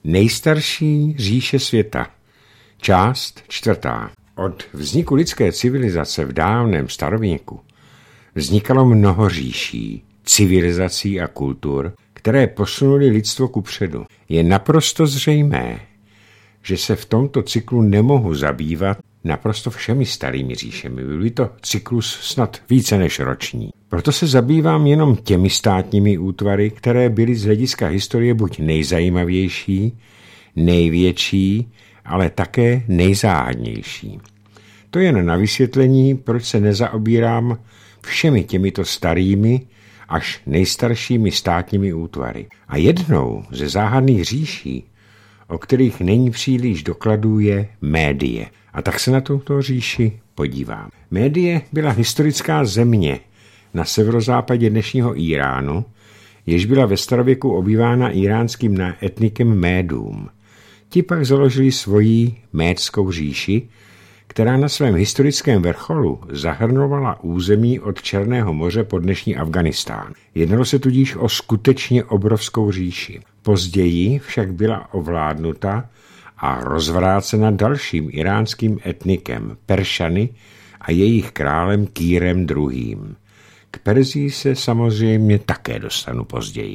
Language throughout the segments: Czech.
Nejstarší říše světa. Část 4. Od vzniku lidské civilizace v dávném starověku vznikalo mnoho říší, civilizací a kultur, které posunuly lidstvo kupředu. Je naprosto zřejmé, že se v tomto cyklu nemohu zabývat naprosto všemi starými říšemi. Byl by to cyklus snad více než roční. Proto se zabývám jenom těmi státními útvary, které byly z hlediska historie buď nejzajímavější, největší, ale také nejzáhadnější. To jen na vysvětlení, proč se nezaobírám všemi těmito starými až nejstaršími státními útvary. A jednou ze záhadných říší, o kterých není příliš dokladů, je Médie. A tak se na tuto říši podívám. Médie byla historická země na severozápadě dnešního Íránu, jež byla ve starověku obývána iránským etnikem Médům. Ti pak založili svoji Médskou říši, která na svém historickém vrcholu zahrnovala území od Černého moře po dnešní Afganistán. Jednalo se tudíž o skutečně obrovskou říši. Později však byla ovládnuta a rozvrácena dalším iránským etnikem, Peršany a jejich králem Kýrem II. K Perzii se samozřejmě také dostanu později.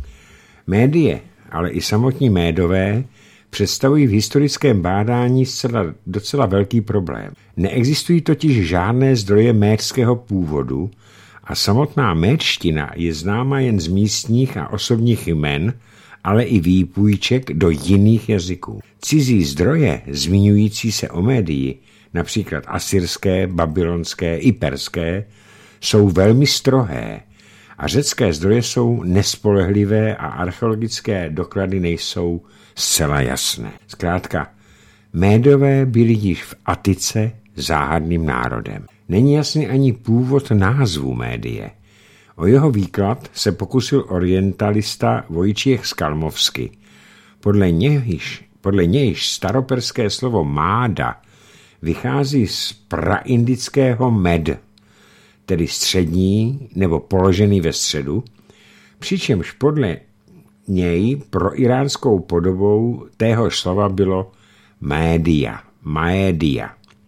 Médie, ale i samotní Médové představují v historickém bádání docela velký problém. Neexistují totiž žádné zdroje médského původu a samotná médština je známa jen z místních a osobních jmen, ale i výpůjček do jiných jazyků. Cizí zdroje zmiňující se o Médii, například asyrské, babylonské i perské, jsou velmi strohé a řecké zdroje jsou nespolehlivé a archeologické doklady nejsou zcela jasné. Zkrátka, Médové byli již v Atice záhadným národem. Není jasný ani původ názvu Médie. O jeho výklad se pokusil orientalista Vojtěch Skalmovsky. Podle nějž staroperské slovo máda vychází z praindického med, tedy střední nebo položený ve středu, přičemž podle něj pro iránskou podobou téhož slova bylo Maédia.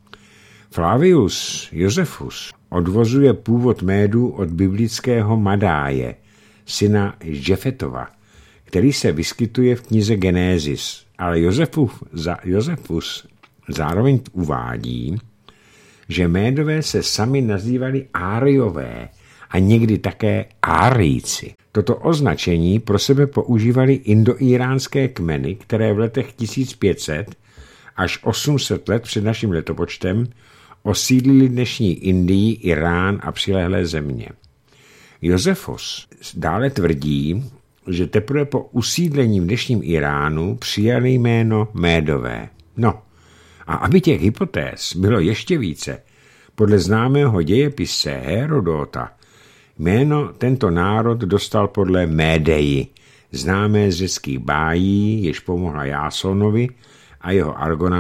Flavius Josephus odvozuje původ Médů od biblického Madáje, syna Jefetova, který se vyskytuje v knize Genézis, ale Josefus zároveň uvádí, že Médové se sami nazývali Áriové a někdy také Árijci. Toto označení pro sebe používali indoíránské kmeny, které v letech 1500 až 800 let před naším letopočtem osídlili dnešní Indii, Irán a přilehlé země. Josefus dále tvrdí, že teprve po usídlení v dnešním Iránu přijali jméno Médové. No, a aby těch hypotéz bylo ještě více, podle známého dějepise Herodota jméno tento národ dostal podle Médeji, známé z řeckých bájí, jež pomohla Jásonovi a jeho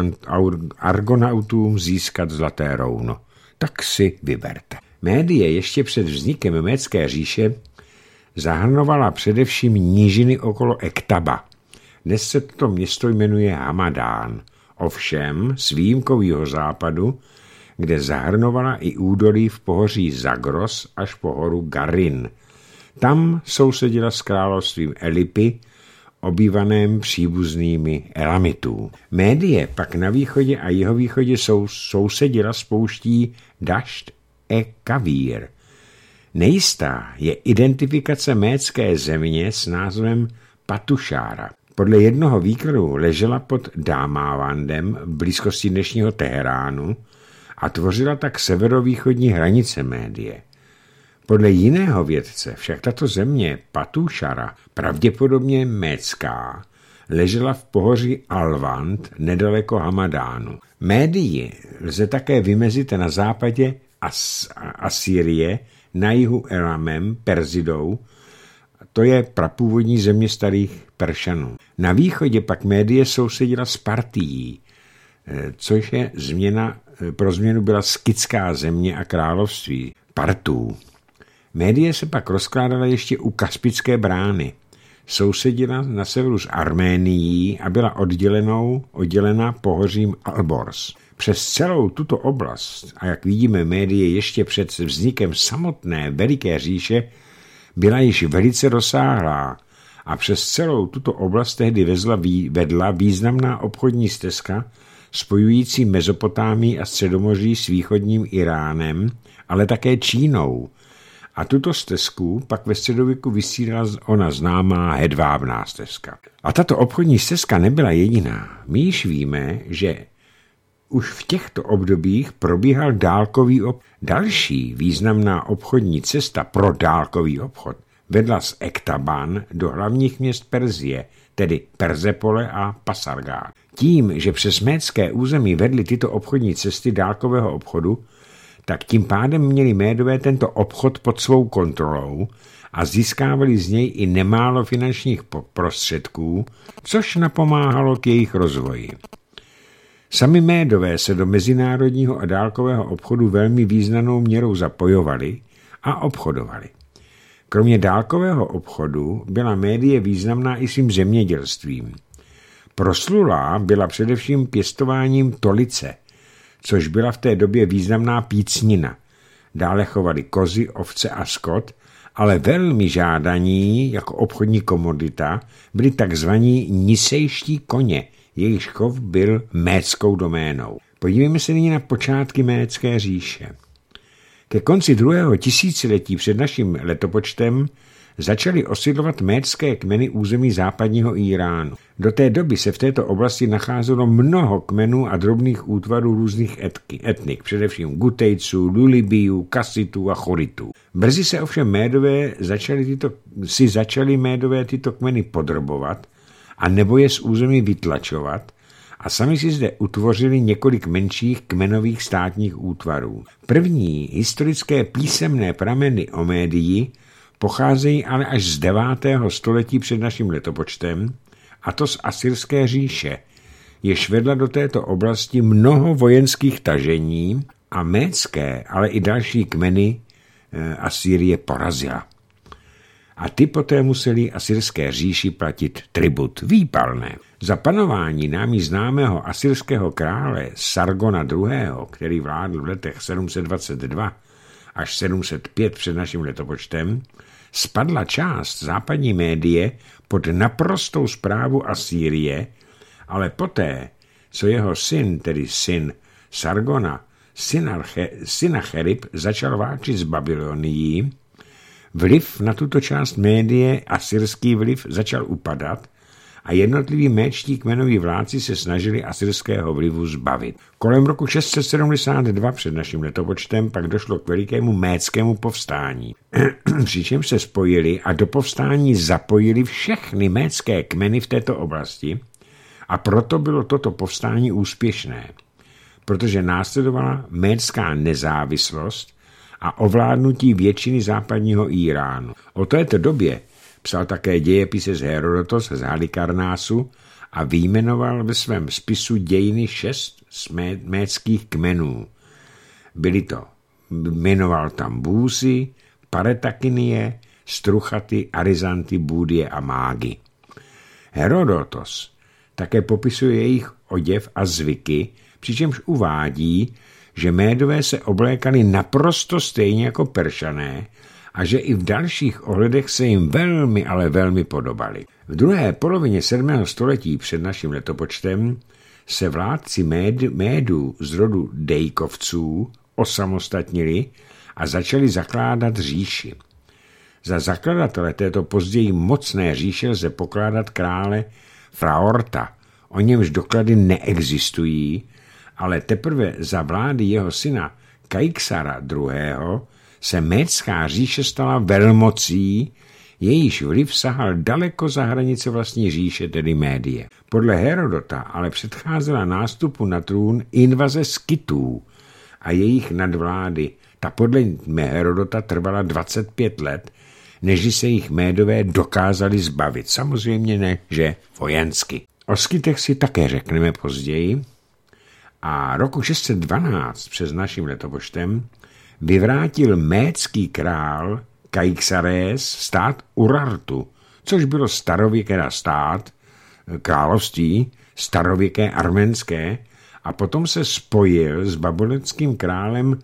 argonautům získat zlaté rouno. Tak si vyberte. Médie ještě před vznikem Médské říše zahrnovala především nížiny okolo Ektaba. Dnes se toto město jmenuje Hamadán, ovšem s výjimkou jihozápadu, kde zahrnovala i údolí v pohoří Zagros až po horu Garin. Tam sousedila s královstvím Elipy, obývaném příbuznými Elamitů. Médie pak na východě a jihovýchodě sousedila s pouští Dašt Kavír. Nejistá je identifikace médské země s názvem Patušára. Podle jednoho výkladu ležela pod Dámávandem v blízkosti dnešního Teheránu a tvořila tak severovýchodní hranice Médie. Podle jiného vědce však tato země Patušara, pravděpodobně médská, ležela v pohoří Alvand nedaleko Hamadánu. Médii lze také vymezit na západě Asýrie, na jihu Elamem, Perzidou, to je prapůvodní země starých Peršanů. Na východě pak Médie sousedila s Partií, což je pro změnu byla skitská země a království Partů. Médie se pak rozkládala ještě u Kaspické brány, sousedila na severu s Arménií a byla oddělena pohořím Alborz. Přes celou tuto oblast, a jak vidíme médie ještě před vznikem samotné Veliké říše, byla již velice rozsáhlá a přes celou tuto oblast tehdy vedla významná obchodní stezka spojující Mezopotámii a Středomoří s východním Iránem, ale také Čínou. A tuto stezku pak ve středověku vysílala ona známá Hedvábná stezka. A tato obchodní stezka nebyla jediná. My již víme, že už v těchto obdobích probíhal dálkový obchod. Další významná obchodní cesta pro dálkový obchod vedla z Ektaban do hlavních měst Perzie, tedy Persepole a Pasargát. Tím, že přes médské území vedly tyto obchodní cesty dálkového obchodu, tak tím pádem měli Médové tento obchod pod svou kontrolou a získávali z něj i nemálo finančních prostředků, což napomáhalo k jejich rozvoji. Sami Médové se do mezinárodního a dálkového obchodu velmi významnou měrou zapojovali a obchodovali. Kromě dálkového obchodu byla Médie významná i svým zemědělstvím. Proslulá byla především pěstováním tolice, což byla v té době významná pícnina. Dále chovali kozy, ovce a skot, ale velmi žádaní jako obchodní komodita byli takzvaní nisejští koně, jejichž chov byl médskou doménou. Podívejme se nyní na počátky Médské říše. Ke konci 2. tisíciletí před naším letopočtem začaly osidlovat médské kmeny území západního Iránu. Do té doby se v této oblasti nacházelo mnoho kmenů a drobných útvarů různých etnik, především Gutejců, Lulibijů, Kasitů a Choritů. Brzy se ovšem Médové začali Médové tyto kmeny podrobovat a nebo je z území vytlačovat a sami si zde utvořili několik menších kmenových státních útvarů. První historické písemné prameny o Médii pocházejí ale až z 9. století před naším letopočtem, a to z Asyrské říše, jež vedla do této oblasti mnoho vojenských tažení a médské, ale i další kmeny Asýrie porazila. A ty poté museli Asyrské říši platit tribut výpalné. Za panování námi známého asyrského krále Sargona II., který vládl v letech 722 až 705 před naším letopočtem, spadla část západní Médie pod naprostou správu Asýrie, ale poté, co jeho syn, tedy syn Sargona, Sinacherib, začal válčit s Babylonií, vliv na tuto část Médie, asyrský vliv, začal upadat a jednotliví médští kmenoví vládci se snažili asyrského vlivu zbavit. Kolem roku 672 před naším letopočtem pak došlo k velikému médskému povstání. Přičemž se spojili a do povstání zapojili všechny médské kmeny v této oblasti a proto bylo toto povstání úspěšné, protože následovala médská nezávislost a ovládnutí většiny západního Iránu. O této době psal také dějepisec Herodotos z Halikarnásu a vyjmenoval ve svém spisu dějiny 6 médských kmenů. Jmenoval tam Bůsy, Paretakinie, Struchaty, Arizanty, Búdie a Mágy. Herodotos také popisuje jejich oděv a zvyky, přičemž uvádí, že Médové se oblékali naprosto stejně jako Peršané a že i v dalších ohledech se jim velmi, ale velmi podobali. V druhé polovině 7. století před naším letopočtem se vládci Médů z rodu Dejkovců osamostatnili a začali zakládat říši. Za zakladatele této později mocné říše lze pokládat krále Fraorta, o němž doklady neexistují, ale teprve za vlády jeho syna Kaiksara II. Se médská říše stala velmocí, jejíž vliv sahal daleko za hranice vlastní říše, tedy Médie. Podle Herodota ale předcházela nástupu na trůn invaze Skytů a jejich nadvlády. Ta podle Herodota trvala 25 let, než se jich Médové dokázali zbavit. Samozřejmě ne, že vojensky. O Skytech si také řekneme později. A roku 612 přes naším letopočtem vyvrátil médský král Kaiksares stát Urartu, což bylo starověké stát, království, starověké arménské, a potom se spojil s babylonským králem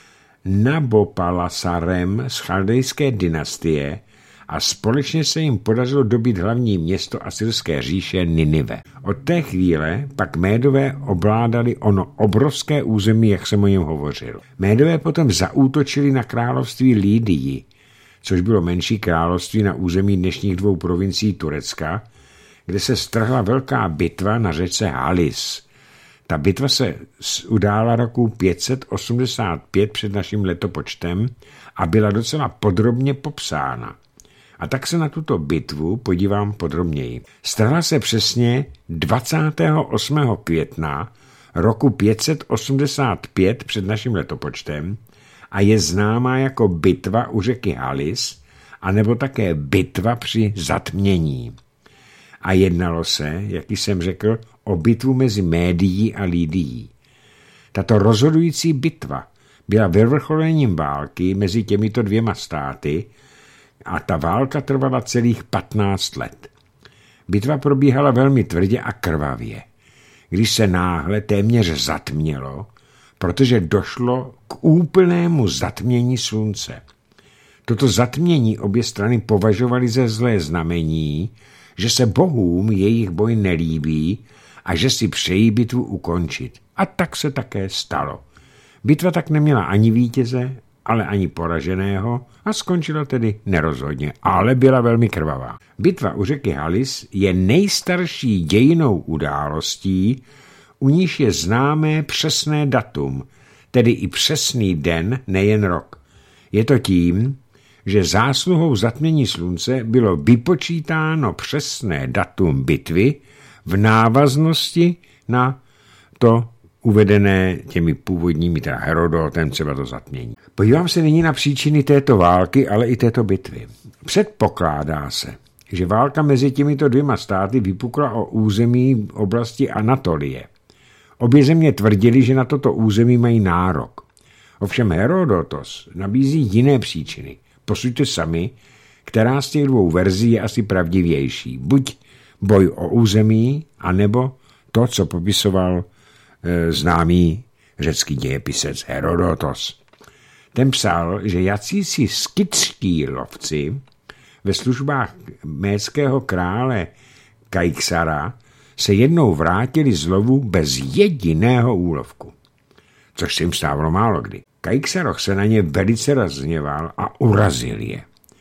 Nabopalasarem z chaldejské dynastie a společně se jim podařilo dobít hlavní město asyrské říše Ninive. Od té chvíle pak Médové ovládali ono obrovské území, jak jsem o něm hovořil. Médové potom zaútočili na království Lídii, což bylo menší království na území dnešních 2 provincií Turecka, kde se strhla velká bitva na řece Halis. Ta bitva se udála roku 585 před naším letopočtem a byla docela podrobně popsána. A tak se na tuto bitvu podívám podrobněji. Strhla se přesně 28. května roku 585 před naším letopočtem a je známá jako bitva u řeky Halis, anebo také bitva při zatmění. A jednalo se, jak jsem řekl, o bitvu mezi Médií a Lídií. Tato rozhodující bitva byla vyvrcholením války mezi těmito 2 státy a ta válka trvala celých 15 let. Bitva probíhala velmi tvrdě a krvavě, když se náhle téměř zatmělo, protože došlo k úplnému zatmění slunce. Toto zatmění obě strany považovaly za zlé znamení, že se bohům jejich boj nelíbí a že si přejí bitvu ukončit. A tak se také stalo. Bitva tak neměla ani vítěze, ale ani poraženého a skončila tedy nerozhodně, ale byla velmi krvavá. Bitva u řeky Halis je nejstarší dějinou událostí, u níž je známé přesné datum, tedy i přesný den, nejen rok. Je to tím, že zásluhou zatmění slunce bylo vypočítáno přesné datum bitvy v návaznosti na to uvedené těmi původními, teda Herodotem, třeba to zatmění. Podívám se nyní na příčiny této války, ale i této bitvy. Předpokládá se, že válka mezi těmito 2 státy vypukla o území oblasti Anatolie. Obě země tvrdili, že na toto území mají nárok. Ovšem Herodotos nabízí jiné příčiny. Posuďte sami, která z těch 2 verzí je asi pravdivější. Buď boj o území, anebo to, co popisoval známý řecký dějepisec Herodotos. Ten psal, že jacísi skytští lovci ve službách médského krále Kaiksara se jednou vrátili z lovu bez jediného úlovku, což se jim stávalo málo kdy. Kaiksaroch se na ně velice rozhněval a urazil je.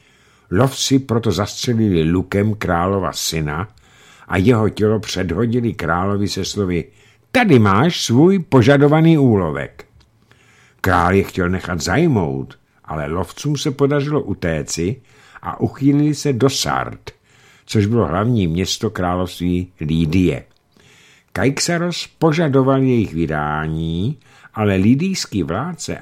Lovci proto zastřelili lukem králova syna a jeho tělo předhodili královi se slovy: tady máš svůj požadovaný úlovek. Král je chtěl nechat zajmout, ale lovcům se podařilo utéci a uchýlili se do Sard, což bylo hlavní město království Lídie. Kaiksaros požadoval jejich vydání, ale lidijský vládce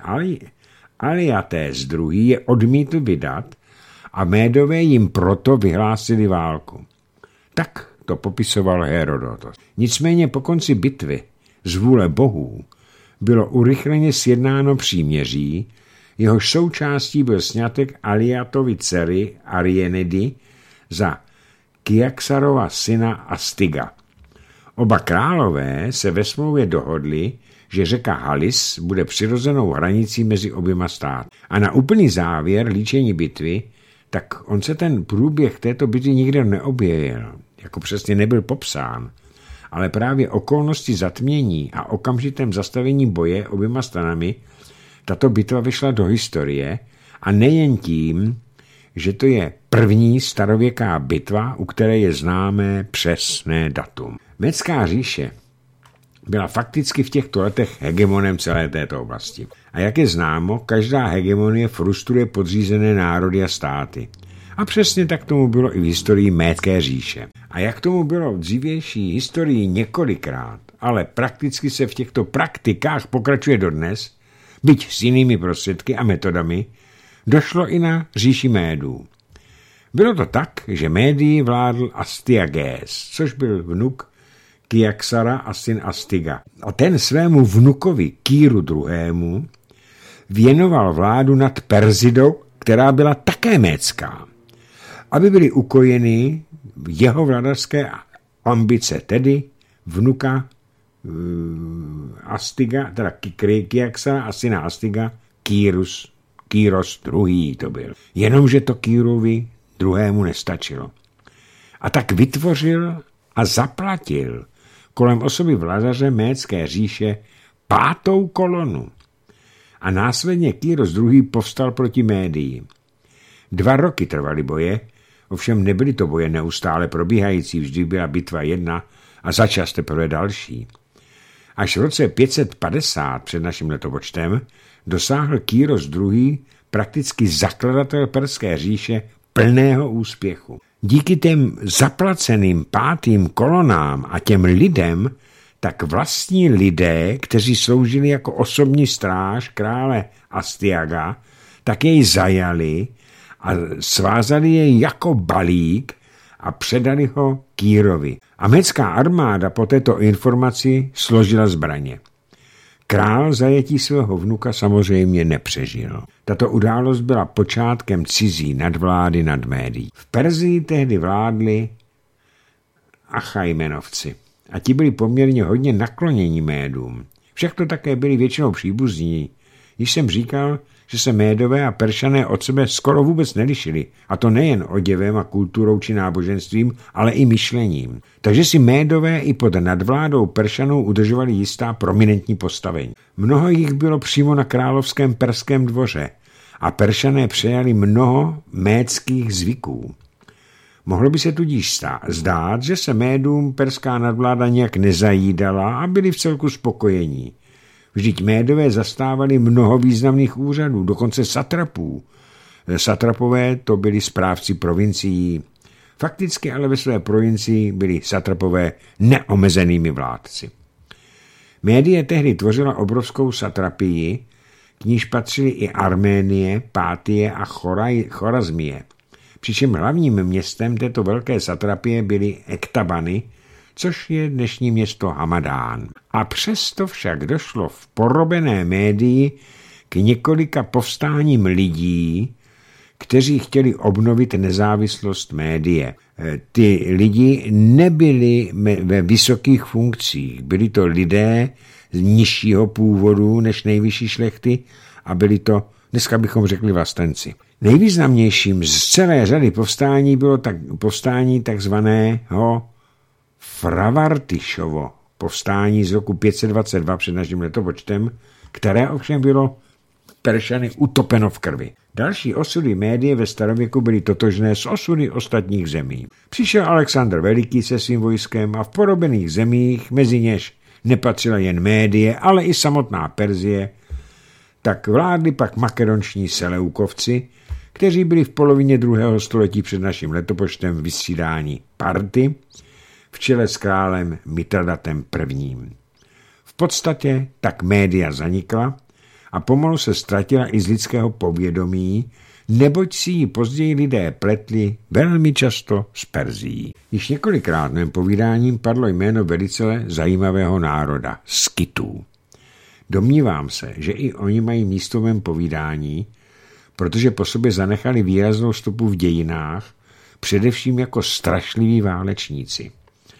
Aliatés II. Je odmítl vydat a Médové jim proto vyhlásili válku. Tak to popisoval Herodotos. Nicméně po konci bitvy z vůle bohů bylo urychleně sjednáno příměří, jehož součástí byl sňatek Aliatovy dcery Arienidy za Kiaksarova syna Astiga. Oba králové se ve smlouvě dohodli, že řeka Halis bude přirozenou hranicí mezi oběma státy. A na úplný závěr líčení bitvy, tak on se ten průběh této bitvy nikde neobjevil, jako přesně nebyl popsán, ale právě okolnosti zatmění a okamžitém zastavení boje oběma stranami tato bitva vyšla do historie a nejen tím, že to je první starověká bitva, u které je známé přesné datum. Médská říše byla fakticky v těchto letech hegemonem celé této oblasti. A jak je známo, každá hegemonie frustruje podřízené národy a státy. A přesně tak tomu bylo i v historii Médské říše. A jak tomu bylo v dřívější historii několikrát, ale prakticky se v těchto praktikách pokračuje dodnes, byť s jinými prostředky a metodami, došlo i na říši Médů. Bylo to tak, že Médii vládl Astiagés, což byl vnuk Kiaksara a syn Astiga. A ten svému vnukovi Kýru II. Věnoval vládu nad Perzidou, která byla také médská. aby byly ukojeny jeho vladařské ambice, tedy vnuka Astiga, teda Kyriaksa a syna Astiga, Kyros II. To byl. Jenomže to Kyrovi druhému nestačilo. A tak vytvořil a zaplatil kolem osoby vladaře Médské říše 5. kolonu. A následně Kyros II. Povstal proti Médii. 2 roky trvaly boje, ovšem nebyly to boje neustále probíhající, vždy byla bitva jedna a začas teprve další. Až v roce 550 před naším letopočtem dosáhl Kyros II., prakticky zakladatel Perské říše, plného úspěchu. Díky těm zaplaceným 5. kolonám a těm lidem, tak vlastní lidé, kteří sloužili jako osobní stráž krále Astiaga, tak jej zajali a svázali jej jako balík a předali ho Kyrovi. A médská armáda po této informaci složila zbraně. Král zajetí svého vnuka samozřejmě nepřežil. Tato událost byla počátkem cizí nadvlády nad Médií. V Perzii tehdy vládli Achajmenovci a ti byli poměrně hodně naklonění Médům. Však to také byli většinou příbuzní. Již jsem říkal, že se Médové a Peršané od sebe skoro vůbec nelišili, a to nejen oděvem a kulturou či náboženstvím, ale i myšlením. Takže si Médové i pod nadvládou Peršanů udržovali jistá prominentní postavení. Mnoho jich bylo přímo na královském perském dvoře a Peršané přejali mnoho médských zvyků. Mohlo by se tudíž zdát, že se Médům perská nadvláda nějak nezajídala a byli v celku spokojení. Vždyť Médové zastávali mnoho významných úřadů, dokonce satrapů. Satrapové to byli správci provincií. Fakticky ale ve své provincii byli satrapové neomezenými vládci. Médie tehdy tvořila obrovskou satrapii, k níž patřily i Arménie, Pátie a Chorazmie. Přičem hlavním městem této velké satrapie byly Ektabany, což je dnešní město Hamadán. A přesto však došlo v porobené Médii k několika povstáním lidí, kteří chtěli obnovit nezávislost Médie. Ty lidi nebyli ve vysokých funkcích, byli to lidé z nižšího původu než nejvyšší šlechty a byli to, dneska bychom řekli, vlastenci. Nejvýznamnějším z celé řady povstání bylo povstání takzvaného Fravartišovo povstání z roku 522 před naším letopočtem, které ovšem bylo Peršany utopeno v krvi. Další osudy Médie ve starověku byly totožné s osudy ostatních zemí. Přišel Alexandr Veliký se svým vojskem a v porobených zemích, mezi něž nepatřila jen Médie, ale i samotná Perzie, tak vládli pak makedonční Seleukovci, kteří byli v polovině 2. století před naším letopočtem vystřídáni Party, v čele s králem Mitradatem I. V podstatě tak Média zanikla a pomalu se ztratila i z lidského povědomí, neboť si ji později lidé pletli velmi často s Perzií. Již několikrát mým povídáním padlo jméno velice zajímavého národa, Skytů. Domnívám se, že i oni mají místo v mém povídání, protože po sobě zanechali výraznou stopu v dějinách, především jako strašliví válečníci.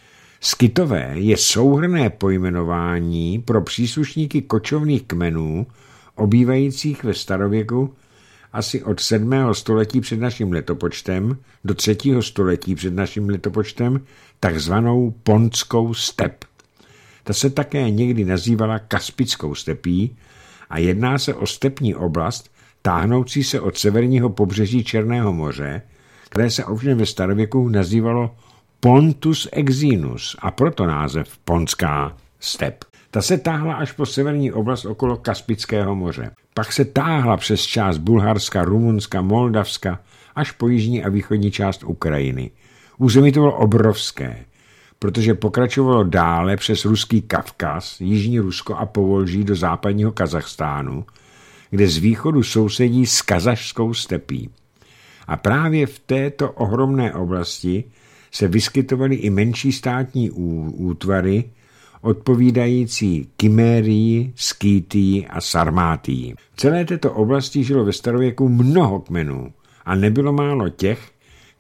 Skytové je souhrnné pojmenování pro příslušníky kočovných kmenů, obývajících ve starověku asi od 7. století před naším letopočtem do 3. století před naším letopočtem takzvanou Pontskou step. Ta se také někdy nazývala Kaspickou stepí a jedná se o stepní oblast táhnoucí se od severního pobřeží Černého moře, které se ovšem ve starověku nazývalo Pontus Exinus a proto název Pontská step. Ta se táhla až po severní oblast okolo Kaspického moře. Pak se táhla přes část Bulharska, Rumunska, Moldavska až po jižní a východní část Ukrajiny. Území to bylo obrovské, protože pokračovalo dále přes ruský Kavkaz, jižní Rusko a Povolží do západního Kazachstánu, kde z východu sousedí s Kazašskou stepí. A právě v této ohromné oblasti se vyskytovaly i menší státní útvary, odpovídající Kymérii, Skýtii a Sarmátii. V celé této oblasti žilo ve starověku mnoho kmenů a nebylo málo těch,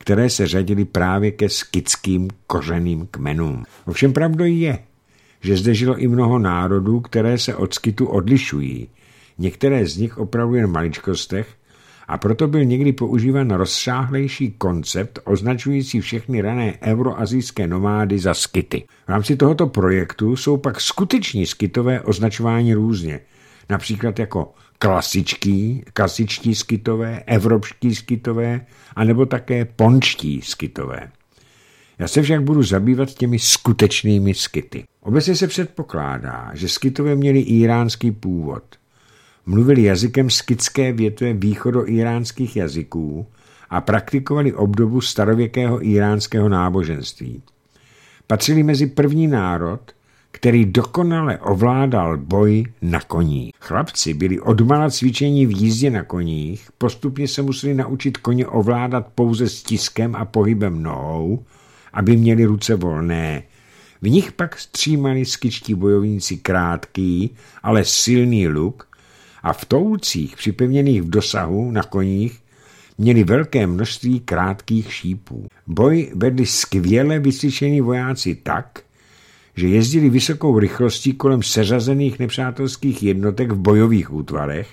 které se řadily právě ke skitským kořenným kmenům. Ovšem pravdou je, že zde žilo i mnoho národů, které se od Skitu odlišují. Některé z nich opravdu jen v maličkostech, a proto byl někdy používán rozsáhlejší koncept označující všechny rané euroazijské nomády za Skity. V rámci tohoto projektu jsou pak skuteční Skitové označováni různě, například jako klasičtí Skitové, evropští Skitové, anebo také pončtí Skitové. Já se však budu zabývat těmi skutečnými Skity. Obecně se předpokládá, že Skitové měli íránský původ. Mluvili jazykem skitské větve východoíránských jazyků a praktikovali obdobu starověkého íránského náboženství. Patřili mezi první národ, který dokonale ovládal boj na koních. Chlapci byli odmala cvičení v jízdě na koních, postupně se museli naučit koně ovládat pouze stiskem a pohybem nohou, aby měli ruce volné. V nich pak střímali skitští bojovníci krátký, ale silný luk, a v toulcích připevněných v dosahu na koních měli velké množství krátkých šípů. Boj vedli skvěle vycvičení vojáci tak, že jezdili vysokou rychlostí kolem seřazených nepřátelských jednotek v bojových útvarech,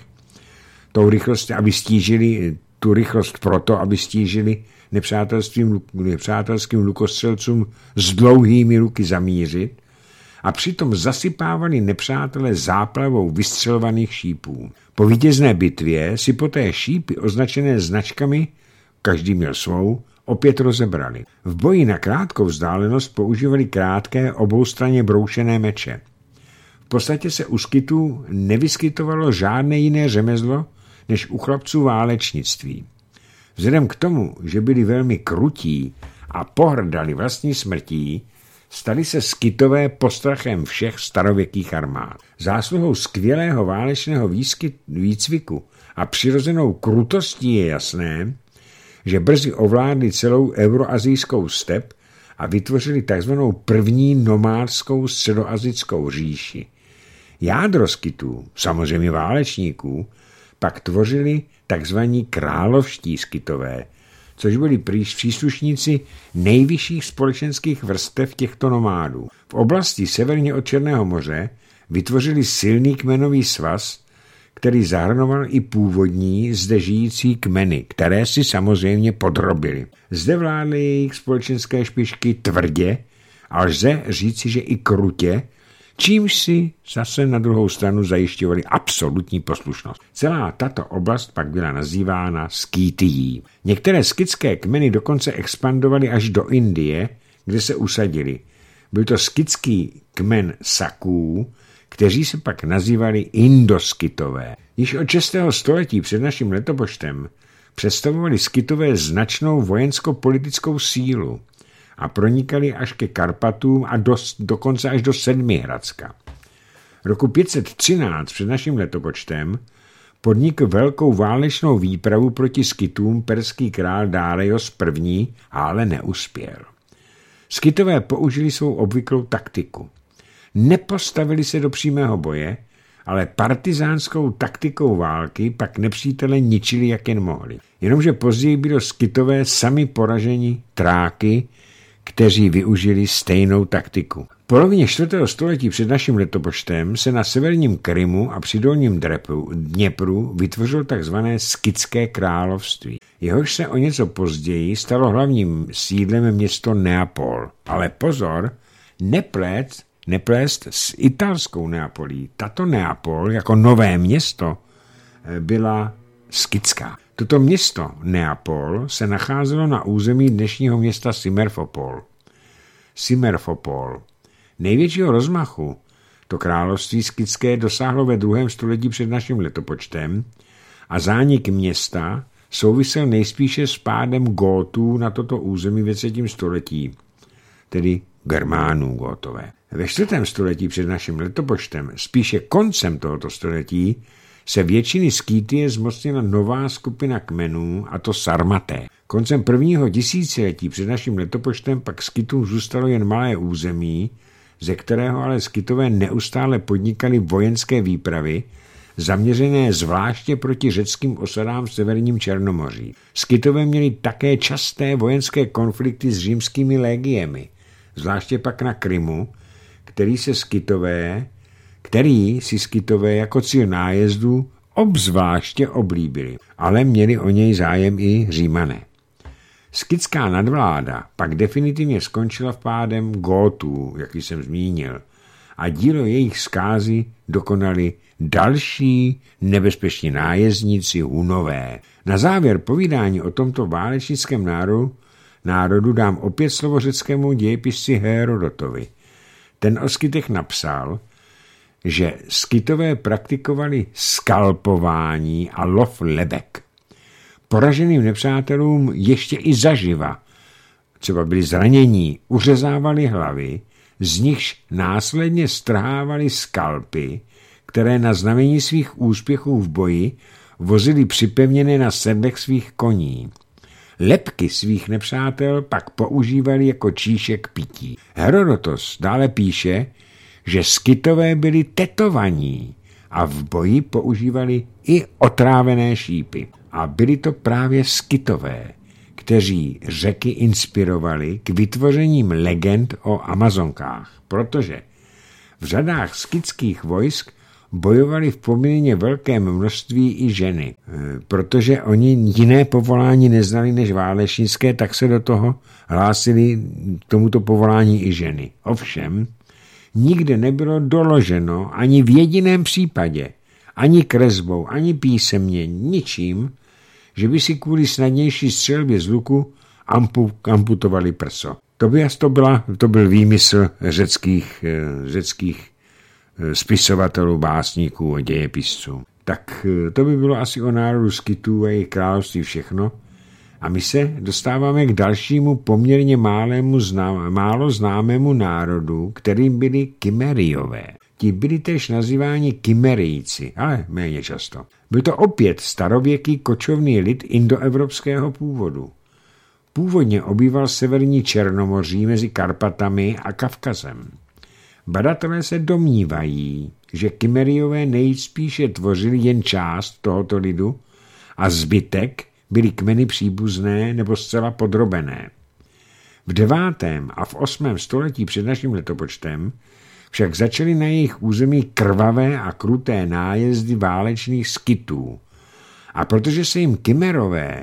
tu rychlost proto, aby stížili nepřátelským lukostřelcům s dlouhými luky zamířit, a přitom zasypávali nepřátele záplavou vystřelovaných šípů. Po vítězné bitvě si poté šípy označené značkami, každý měl svou, opět rozebrali. V boji na krátkou vzdálenost používali krátké oboustranně broušené meče. V podstatě se u Skitů nevyskytovalo žádné jiné řemeslo, než u chlapců válečnictví. Vzhledem k tomu, že byli velmi krutí a pohrdali vlastní smrtí, stali se Skitové postrachem všech starověkých armád. Zásluhou skvělého válečného výcviku a přirozenou krutostí je jasné, že brzy ovládli celou euroazijskou step a vytvořili takzvanou první nomádskou středoazijskou říši. Jádro Skitů, samozřejmě válečníků, pak tvořili takzvaní královští Skitové, což byli příslušníci nejvyšších společenských vrstev těchto nomádů. V oblasti severně od Černého moře vytvořili silný kmenový svaz, který zahrnoval i původní zde žijící kmeny, které si samozřejmě podrobili. Zde vládly jejich společenské špičky tvrdě, a lze říci, že i krutě, čímž si zase na druhou stranu zajišťovali absolutní poslušnost. Celá tato oblast pak byla nazývána Skýtií. Některé skitské kmeny dokonce expandovaly až do Indie, kde se usadili. Byl to skitský kmen Saků, kteří se pak nazývali Indoskitové. Již od 6. století před naším letopočtem představovali Skitové značnou vojensko-politickou sílu a pronikali až ke Karpatům a dokonce až do Sedmihradska. Roku 513 před naším letopočtem podnikl velkou válečnou výpravu proti Skitům perský král Dárejos I., ale neuspěl. Skitové použili svou obvyklou taktiku. Nepostavili se do přímého boje, ale partizánskou taktikou války pak nepřítele ničili, jak jen mohli. Jenomže později bylo Skitové sami poraženi Tráky, kteří využili stejnou taktiku. V polovině 4. století před naším letopočtem se na severním Krymu a při dolním Dněpru vytvořilo tzv. Skitské království. Jehož se o něco později stalo hlavním sídlem město Neapol. Ale pozor, neplést s italskou Neapolí. Tato Neapol jako nové město byla skitská. Toto město Neapol se nacházelo na území dnešního města Simferopol. Největšího rozmachu to království skitské dosáhlo ve 2. století před naším letopočtem a zánik města souvisel nejspíše s pádem Gótů na toto území ve 3. století, tedy Germánů Gótové. Ve 4. století před naším letopočtem, spíše koncem tohoto století, se většiny Skýtie zmocnila nová skupina kmenů, a to Sarmaté. Koncem 1. tisíciletí před naším letopočtem pak Skitům zůstalo jen malé území, ze kterého ale Skitové neustále podnikali vojenské výpravy, zaměřené zvláště proti řeckým osadám v severním Černomoří. Skytové měli také časté vojenské konflikty s římskými légiemi, zvláště pak na Krymu, který si Skytové jako cíl nájezdu obzvláště oblíbili, ale měli o něj zájem i Římané. Skytská nadvláda pak definitivně skončila vpádem Gótů, jak jsem zmínil, a dílo jejich zkázy dokonali další nebezpeční nájezdníci Hunové. Na závěr povídání o tomto válečnickém národu dám opět slovo řeckému dějepisci Hérodotovi. Ten o Skytech napsal, že Skytové praktikovali skalpování a lov lebek. Poraženým nepřátelům ještě i zaživa, třeba byli zranění, uřezávali hlavy, z nichž následně strhávali skalpy, které na znamení svých úspěchů v boji vozili připevněné na sedlech svých koní. Lebky svých nepřátel pak používali jako číšek pití. Herodotos dále píše, že Skytové byli tetovaní a v boji používali i otrávené šípy. A byli to právě Skytové, kteří Řeky inspirovali k vytvořením legend o Amazonkách, protože v řadách skytských vojsk bojovali v poměrně velkém množství i ženy. Protože oni jiné povolání neznali než válečnické, tak se do toho hlásili k tomuto povolání i ženy. Ovšem, nikde nebylo doloženo ani v jediném případě, ani kresbou, ani písemně, ničím, že by si kvůli snadnější střelbě z luku amputovali prso. To byl výmysl řeckých spisovatelů, básníků a dějepisců. Tak to by bylo asi o národu Skytů a jejich království všechno. A my se dostáváme k dalšímu poměrně málo známému národu, kterým byli Kymeriové. Ti byli též nazýváni Kymerijci, ale méně často. Byl to opět starověký kočovný lid indoevropského původu. Původně obýval severní Černomoří mezi Karpatami a Kavkazem. Badatelé se domnívají, že Kymeriové nejspíše tvořili jen část tohoto lidu a zbytek byly kmeny příbuzné nebo zcela podrobené. V 9. a v 8. století před naším letopočtem však začaly na jejich území krvavé a kruté nájezdy válečných Skytů. A protože se jim Kymeriové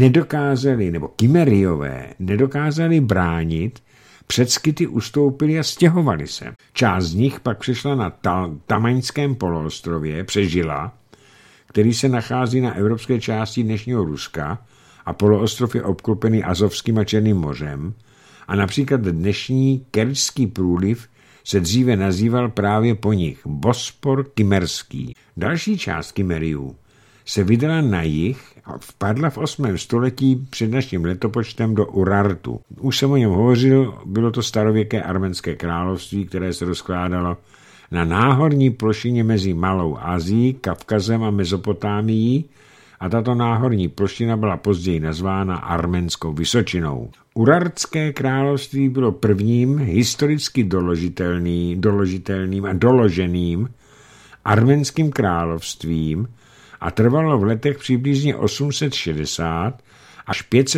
nedokázali bránit, před Skyty ustoupili a stěhovali se. Část z nich pak přešla na Tamaňském poloostrově, přežila, který se nachází na evropské části dnešního Ruska a poloostrov je obklopený Azovským a Černým mořem a například dnešní Kerčský průliv se dříve nazýval právě po nich Bospor Kymerský. Další část Kymeriů se vydala na jih a vpadla v 8. století před naším letopočtem do Urartu. Už jsem o něm hovořil, bylo to starověké arménské království, které se rozkládalo na náhorní plošině mezi Malou Asií, Kavkazem a Mezopotámií a tato náhorní plošina byla později nazvána Arménskou vysočinou. Urartské království bylo prvním historicky doložitelným a doloženým arménským královstvím a trvalo v letech přibližně 860 až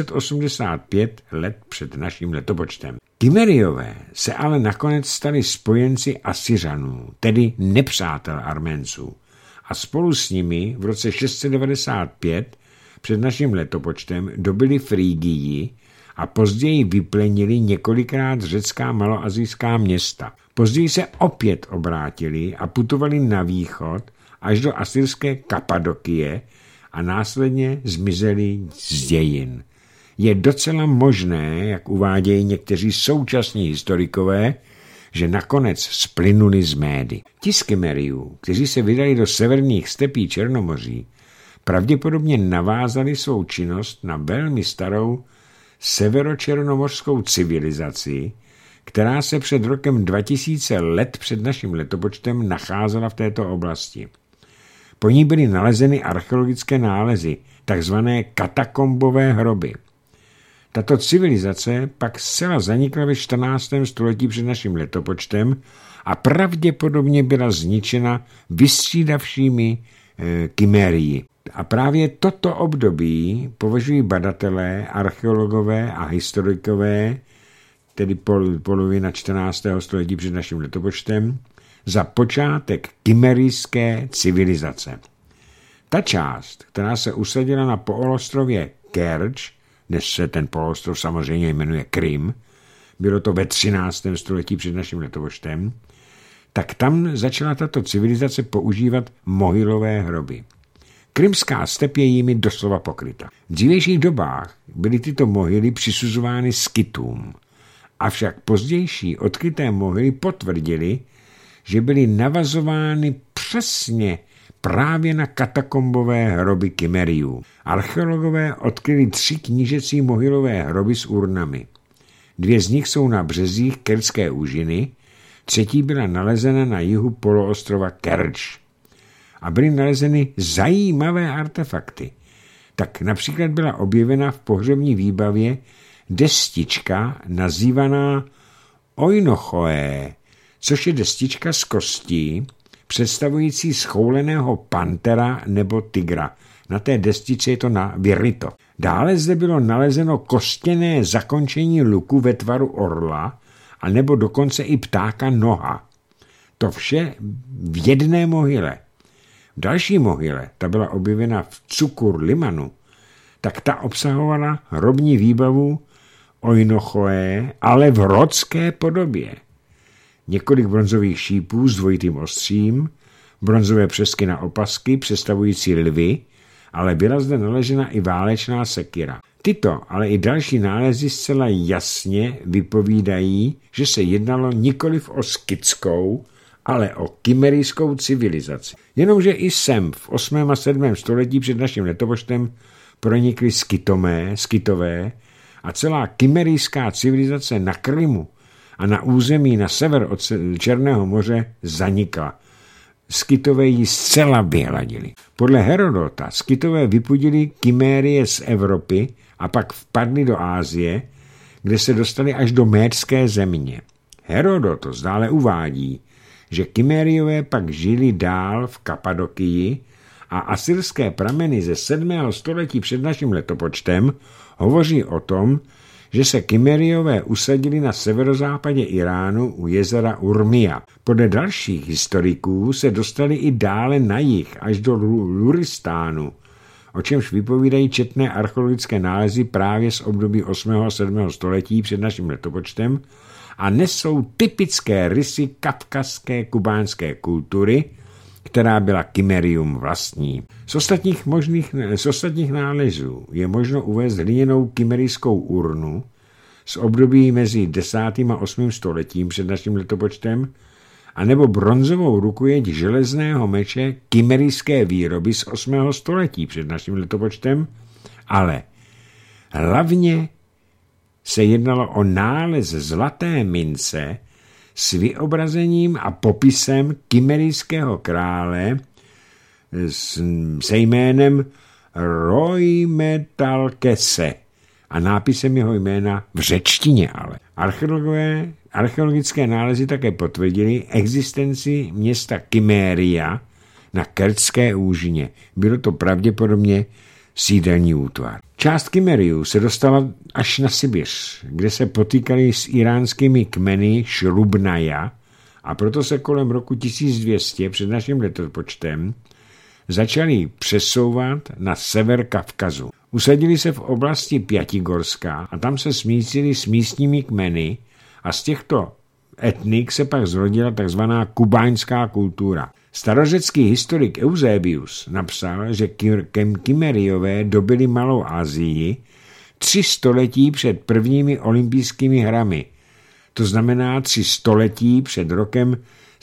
585 let před naším letopočtem. Kymeriové se ale nakonec stali spojenci Asyřanů, tedy nepřátel Arménců, a spolu s nimi v roce 695 před naším letopočtem dobyli Frýgii a později vyplenili několikrát řecká maloazijská města. Později se opět obrátili a putovali na východ až do asyrské Kapadokie a následně zmizeli z dějin. Je docela možné, jak uvádějí někteří současní historikové, že nakonec splynuli z médy. Ti z Kymeriů, kteří se vydali do severních stepí Černomoří, pravděpodobně navázali svou činnost na velmi starou severočernomořskou civilizaci, která se před rokem 2000 let před naším letopočtem nacházela v této oblasti. Po ní byly nalezeny archeologické nálezy, takzvané katakombové hroby. Tato civilizace pak zcela zanikla ve 14. století před naším letopočtem a pravděpodobně byla zničena vystřídavšími Kimmerii. A právě toto období považují badatelé, archeologové a historikové, tedy polovina 14. století před naším letopočtem, za počátek kimmerijské civilizace. Ta část, která se usadila na poloostrově Kerč, dnes se ten poloostrov samozřejmě jmenuje Krym, bylo to ve 13. století před naším letopočtem, tak tam začala tato civilizace používat mohylové hroby. Krymská step je jimi doslova pokryta. V dřívějších dobách byly tyto mohyly přisuzovány Skytům, avšak pozdější odkryté mohyly potvrdily, že byly navazovány přesně právě na katakombové hroby Kimmeriů. Archeologové odkryli 3 knížecí mohylové hroby s urnami. 2 z nich jsou na březích Kerčské úžiny, 3. byla nalezena na jihu poloostrova Kerč. A byly nalezeny zajímavé artefakty. Tak například byla objevena v pohřební výbavě destička nazývaná oinochoé, což je destička z kostí, představující schouleného pantera nebo tygra. Na té destičce je to vyryto. Dále zde bylo nalezeno kostěné zakončení luku ve tvaru orla, a nebo dokonce i ptáka noha. To vše v jedné mohyle. V další mohyle, ta byla objevena v Cukur Limanu, tak ta obsahovala hrobní výbavu oinochoé, ale v rodské podobě. Několik bronzových šípů s dvojitým ostřím, bronzové přesky na opasky představující lvy, ale byla zde naležena i válečná sekira. Tyto, ale i další nálezy zcela jasně vypovídají, že se jednalo nikoliv o skytskou, ale o kimmerijskou civilizaci. Jenomže i sem v 8. a 7. století před naším letopočtem pronikly skytové a celá kimmerijská civilizace na Krymu a na území na sever od Černého moře zanikla. Skytové ji zcela vyhladili. Podle Herodota Skytové vypudili Kimmérie z Evropy a pak vpadli do Asie, kde se dostali až do Médské země. Herodotos dále uvádí, že Kimmériové pak žili dál v Kapadokii a asyrské prameny ze 7. století před naším letopočtem hovoří o tom, že se Kimmériové usadili na severozápadě Iránu u jezera Urmia. Podle dalších historiků se dostali i dále na jih až do Luristánu, o čemž vypovídají četné archeologické nálezy právě z období 8. a 7. století před naším letopočtem a nesou typické rysy kavkazské kubánské kultury, která byla Kimmerium vlastní. Z ostatních nálezů je možno uvést hliněnou kimmerijskou urnu z období mezi 10. a 8. stoletím před naším letopočtem anebo bronzovou rukojeť železného meče kimmerijské výroby z 8. století před naším letopočtem, ale hlavně se jednalo o nález zlaté mince s vyobrazením a popisem kimmerijského krále se jménem Roimetalkese a nápisem jeho jména v řečtině ale. Archeologické nálezy také potvrdili existenci města Kimmeria na Kerčské úžině. Bylo to pravděpodobně sídelní útvar. Část Kimmeriů se dostala až na Sibiř, kde se potýkali s iránskými kmeny Šrubnaja a proto se kolem roku 1200 před naším letopočtem začali přesouvat na sever Kavkazu. Usadili se v oblasti Pjatigorská a tam se smísili s místními kmeny a z těchto etnik se pak zrodila tzv. Kubáňská kultura. Starořecký historik Eusebius napsal, že Kimmeriové dobyli Malou Asii 3 století před prvními olympijskými hrami. To znamená 3 století před rokem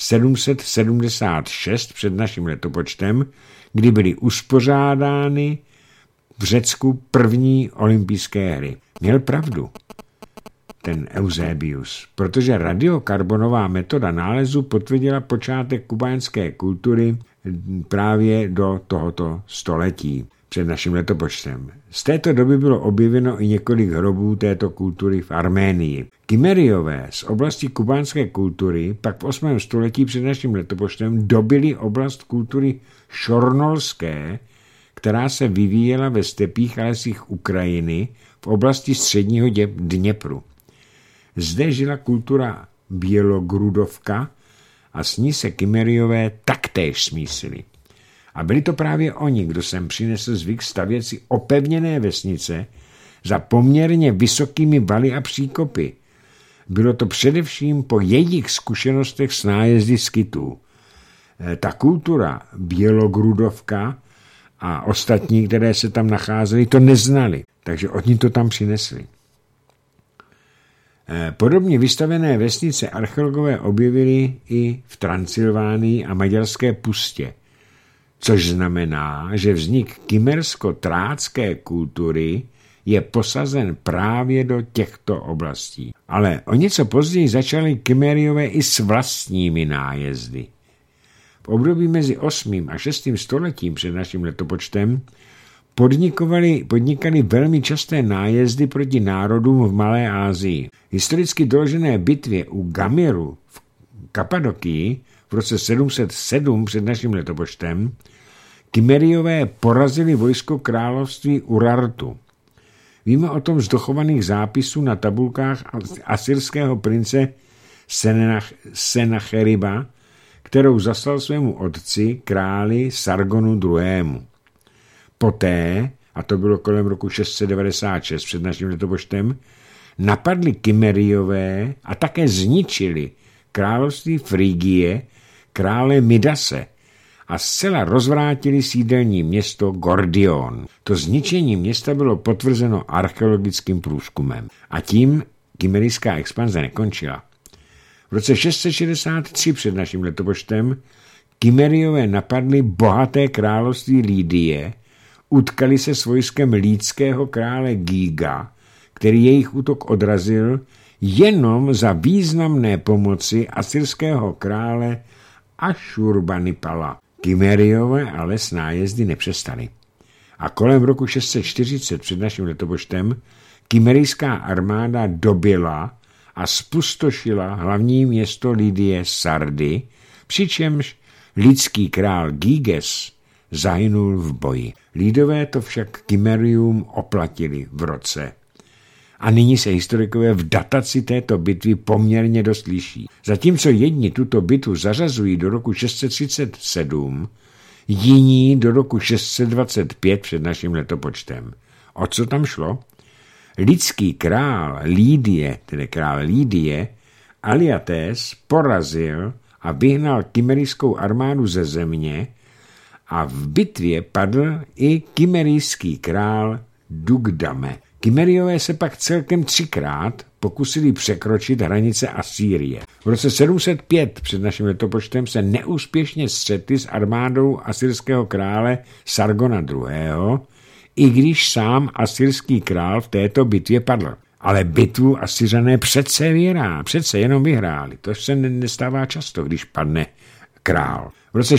776 před naším letopočtem, kdy byly uspořádány v Řecku první olympijské hry. Měl pravdu ten Eusebius, protože radiokarbonová metoda nálezu potvrdila počátek kubánské kultury právě do tohoto století. před naším letopočtem. Z této doby bylo objeveno i několik hrobů této kultury v Arménii. Kimeriové z oblasti kubánské kultury pak v 8. století před naším letopočtem dobyli oblast kultury šornolské, která se vyvíjela ve stepích a lesích Ukrajiny v oblasti středního Dněpru. Zde žila kultura Bělogrudovka a s ní se Kimeriové taktéž smísili. A byli to právě oni, kdo sem přinesl zvyk stavět si opevněné vesnice za poměrně vysokými valy a příkopy. Bylo to především po jejich zkušenostech s nájezdy skytů. Ta kultura Bělogrudovka a ostatní, které se tam nacházely, to neznali, takže oni to tam přinesli. Podobně vystavené vesnice archeologové objevili i v Transylvánii a Maďarské pustě, což znamená, že vznik kymersko-trácké kultury je posazen právě do těchto oblastí. Ale o něco později začali Kimeriové i s vlastními nájezdy. V období mezi 8. a 6. stoletím před naším letopočtem podnikali velmi časté nájezdy proti národům v Malé Asii. Historicky doložené bitvě u Gamiru v Kapadokii v roce 707 před naším letopočtem Kimeriové porazili vojsko království Urartu. Víme o tom z dochovaných zápisů na tabulkách asyrského prince Senacheriba, kterou zaslal svému otci králi Sargonu II. Poté, a to bylo kolem roku 696 před naším letopočtem, napadli Kimeriové a také zničili království Frygie krále Midase a zcela rozvrátili sídelní město Gordion. To zničení města bylo potvrzeno archeologickým průzkumem. A tím kimerijská expanze nekončila. V roce 663 před naším letopočtem Kimeriové napadli bohaté království Lydie, utkali se s vojskem lýdského krále Giga, který jejich útok odrazil jenom za významné pomoci asyrského krále Ašurbanipala. Kimeriové ale s nájezdy nepřestali. A kolem roku 640 před naším letopočtem kimerijská armáda dobyla a spustošila hlavní město Lydie Sardy, přičemž lydský král Giges zahynul v boji. Lydové to však Kimerium oplatili v roce. A nyní se historikové v dataci této bitvy poměrně dost liší. Zatímco jedni tuto bitvu zařazují do roku 637, jiní do roku 625 před naším letopočtem. O co tam šlo? Lydský král Lydie, tedy král Lydie, Aliates porazil a vyhnal kimerijskou armádu ze země a v bitvě padl i kimerijský král Dugdame. Kimeriové se pak celkem 3krát pokusili překročit hranice Asýrie. V roce 705 před naším letopočtem se neúspěšně střetli s armádou asyrského krále Sargona II., i když sám asyrský král v této bitvě padl. Ale bitvu Asyřané přece jenom vyhráli. To se nestává často, když padne král. V roce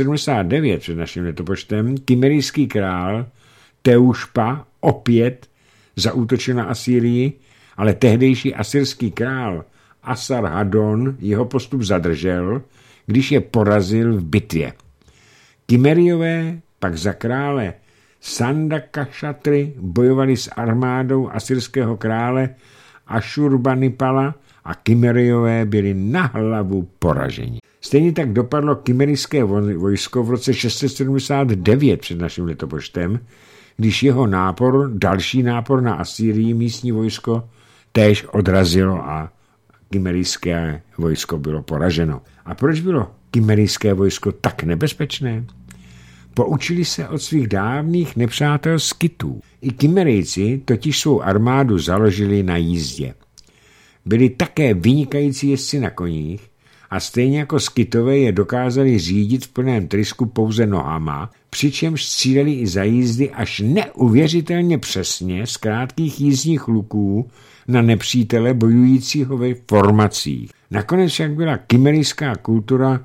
679 před naším letopočtem kimerijský král Teušpa opět zaútočil na Asýrii, ale tehdejší asyrský král Asarhadon jeho postup zadržel, když je porazil v bitvě. Kimeriové pak za krále Sandakašatry bojovali s armádou asyrského krále Ašurbanipala a Kimeriové byli na hlavu poraženi. Stejně tak dopadlo kimerijské vojsko v roce 679 před naším letopočtem, když jeho další nápor na Asýrii místní vojsko též odrazilo a kimerijské vojsko bylo poraženo. A proč bylo kimerijské vojsko tak nebezpečné? Poučili se od svých dávných nepřátel Skytů. I Kimerejci totiž svou armádu založili na jízdě. Byli také vynikající jezdci na koních a stejně jako Skytové je dokázali řídit v plném trysku pouze nohama, přičemž střídali i za jízdy až neuvěřitelně přesně z krátkých jízdních luků na nepřítele bojujícího ve formacích. Nakonec však byla kimerijská kultura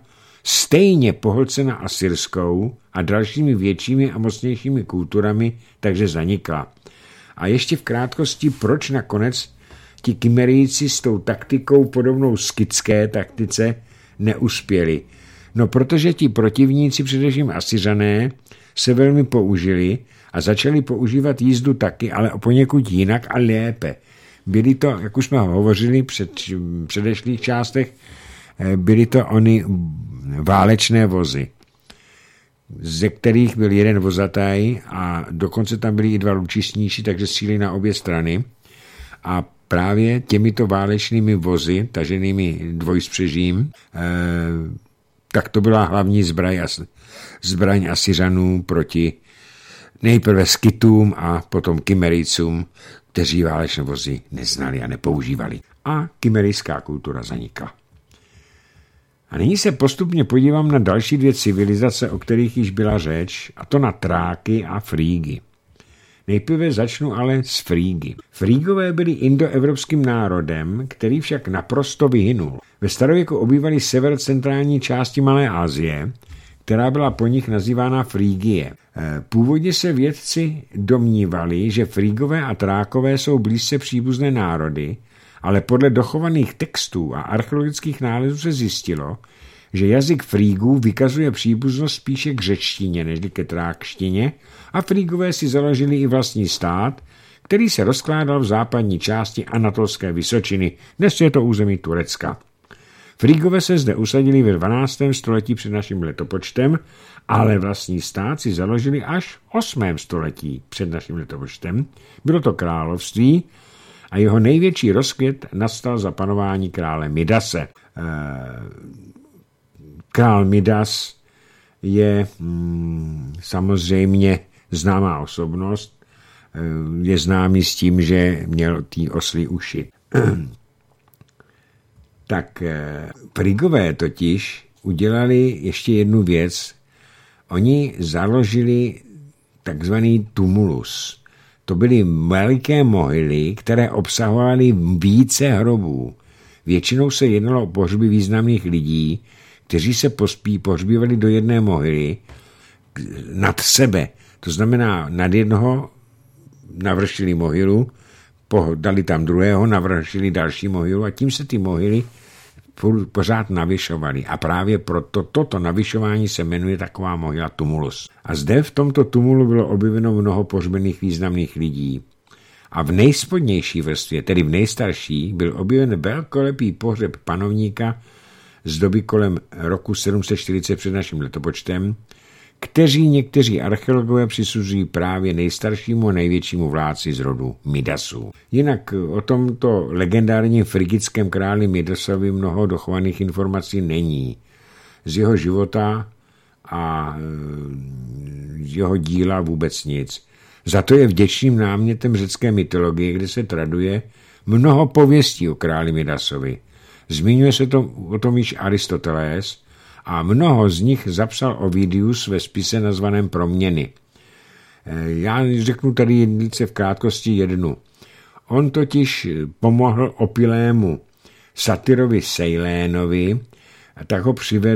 stejně pohlcena asyrskou a dalšími většími a mocnějšími kulturami, takže zanikla. A ještě v krátkosti, proč nakonec ti Kymerijci s tou taktikou podobnou skitské taktice neuspěli. No, protože ti protivníci, především Asyřané, se velmi použili a začali používat jízdu taky, ale poněkud jinak a lépe. Byly to, jak už jsme hovořili v předešlých částech, byly to ony válečné vozy, ze kterých byl jeden vozataj a dokonce tam byli i dva lučistníci, takže síly na obě strany. A právě těmito válečnými vozy, taženými dvojspřežím, tak to byla hlavní zbraň Asyřanů proti nejprve Skitům a potom Kymerijcům, kteří válečné vozy neznali a nepoužívali. A kymerijská kultura zanikla. A nyní se postupně podívám na další dvě civilizace, o kterých již byla řeč, a to na Tráky a Frígy. Nejprve začnu ale s Frígy. Frígové byli indoevropským národem, který však naprosto vyhynul. Ve starověku obývali severocentrální části Malé Asie, která byla po nich nazývána Frígie. Původně se vědci domnívali, že Frígové a Trákové jsou blízce příbuzné národy, ale podle dochovaných textů a archeologických nálezů se zjistilo, že jazyk Frígů vykazuje příbuznost spíše k řečtině než ke trákštině a Frígové si založili i vlastní stát, který se rozkládal v západní části Anatolské vysočiny, dnes je to území Turecka. Frígové se zde usadili ve 12. století před naším letopočtem, ale vlastní stát si založili až v 8. století před naším letopočtem. Bylo to království a jeho největší rozkvět nastal za panování krále Midase. Král Midas je samozřejmě známá osobnost, je známý s tím, že měl ty oslí uši. Tak Frígové totiž udělali ještě jednu věc. Oni založili takzvaný tumulus. To byly veliké mohyly, které obsahovaly více hrobů. Většinou se jednalo o pohřby významných lidí, kteří se pohřbívali do jedné mohyly nad sebe. To znamená, nad jednoho navršili mohylu, dali tam druhého, navršili další mohylu a tím se ty mohyly pořád navyšovaly. A právě proto toto navyšování se jmenuje taková mohyla tumulus. A zde v tomto tumulu bylo objeveno mnoho pohřbených významných lidí. A v nejspodnější vrstvě, tedy v nejstarší, byl objeven velkolepý pohřeb panovníka z doby kolem roku 740 před naším letopočtem, kteří někteří archeologové přisuzují právě nejstaršímu a největšímu vládci z rodu Midasů. Jinak o tomto legendárním frigickém králi Midasovi mnoho dochovaných informací není. Z jeho života a jeho díla vůbec nic. Za to je vděčným námětem řecké mytologie, kde se traduje mnoho pověstí o králi Midasovi. Zmiňuje se o tom již Aristoteles a mnoho z nich zapsal Ovidius ve spise nazvaném Proměny. Já řeknu tady jednice v krátkosti jednu. On totiž pomohl opilému satyrovi Sejlénovi a tak ho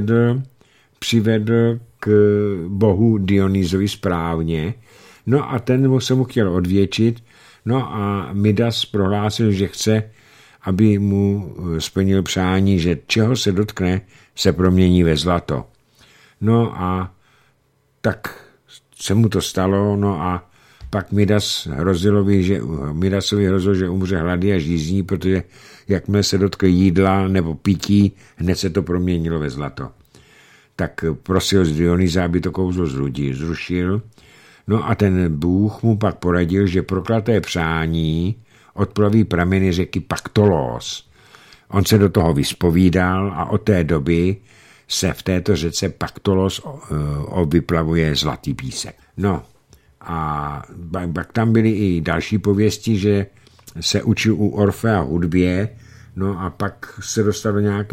přivedl k bohu Dionýzovi správně. No a ten se mu chtěl odvěčit, no a Midas prohlásil, že chce, aby mu splnil přání, že čeho se dotkne, se promění ve zlato. No a tak se mu to stalo, no a pak Midasovi hrozilo, že umře hlady a žízní, protože jakmile se dotkl jídla nebo pití, hned se to proměnilo ve zlato. Tak prosil z Dionýza, aby to kouzlo zrušil. No a ten bůh mu pak poradil, že proklaté přání odplaví prameny řeky Paktolos. On se do toho vyspovídal a od té doby se v této řece Paktolos vyplavuje zlatý písek. No a pak tam byly i další pověsti, že se učil u Orfea hudbě, no a pak se dostal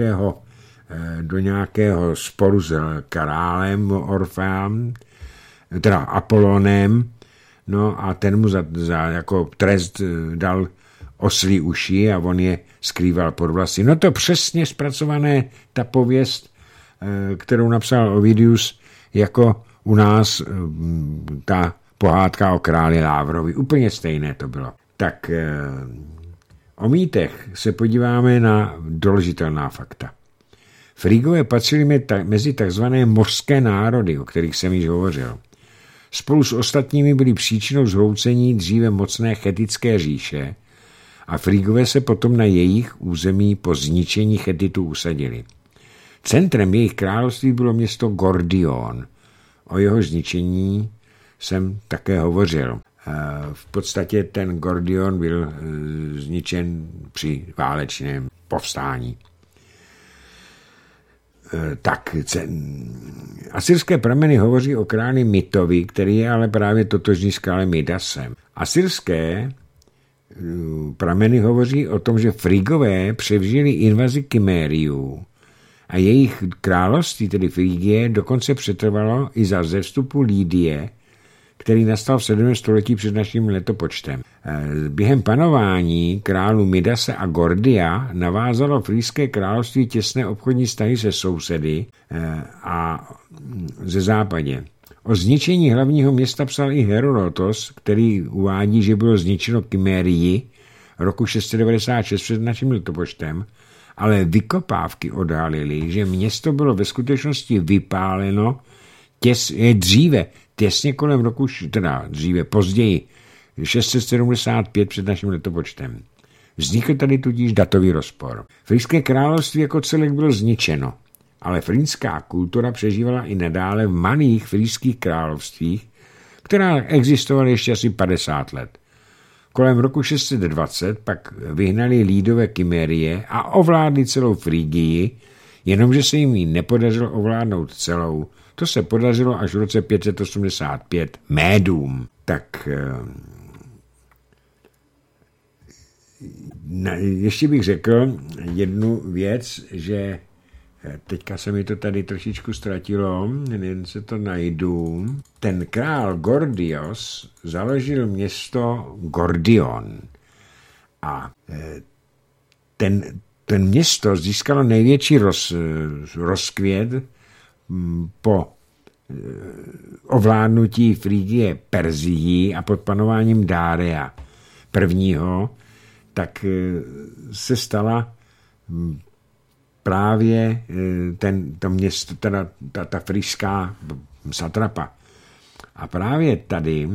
do nějakého sporu s králem Orfeem, teda Apolonem, no a ten mu za jako trest dal oslí uši a on je skrýval pod vlasy. No to přesně zpracované ta pověst kterou napsal Ovidius, jako u nás ta pohádka o králi Lávrovi. Úplně stejné to bylo. Tak o mýtech se podíváme na doložitelná fakta. Frigové patřili mezi takzvané mořské národy, o kterých jsem již hovořil. Spolu s ostatními byli příčinou zhroucení dříve mocné chetické říše a Frigové se potom na jejich území po zničení Chetitů usadili. Centrem jejich království bylo město Gordion. O jeho zničení jsem také hovořil. V podstatě ten Gordion byl zničen při válečném povstání. Tak, asyrské prameny hovoří o králi Mitovi, který je ale právě totožný s králem Midasem. Asyrské prameny hovoří o tom, že Frigové převzali invazi Kymériů a jejich království, tedy Frygie, dokonce přetrvalo i za vzestupu Lydie, který nastal v 7. století před naším letopočtem. Během panování králu Midase a Gordia navázalo frýské království těsné obchodní vztahy se sousedy a ze západě. O zničení hlavního města psal i Herodotos, který uvádí, že bylo zničeno Kymérii roku 696 před naším letopočtem, ale vykopávky odhalily, že město bylo ve skutečnosti vypáleno těsně kolem roku, později, 675 před naším letopočtem. Vznikl tady tudíž datový rozpor. Frýské království jako celek bylo zničeno, ale frýská kultura přežívala i nadále v malých frýských královstvích, která existovaly ještě asi 50 let. Kolem roku 620 pak vyhnali Lýdové Kymérie a ovládli celou Frygii, jenomže se jim ji nepodařilo ovládnout celou. To se podařilo až v roce 585 Médům. Tak ještě bych řekl jednu věc, že teďka se mi to tady trošičku ztratilo, jen se to najdu. Ten král Gordios založil město Gordion a ten město získalo největší rozkvět po ovládnutí Frygie Perzií a pod panováním Dária prvního, tak se stala právě to město, teda ta frýská satrapa. A právě tady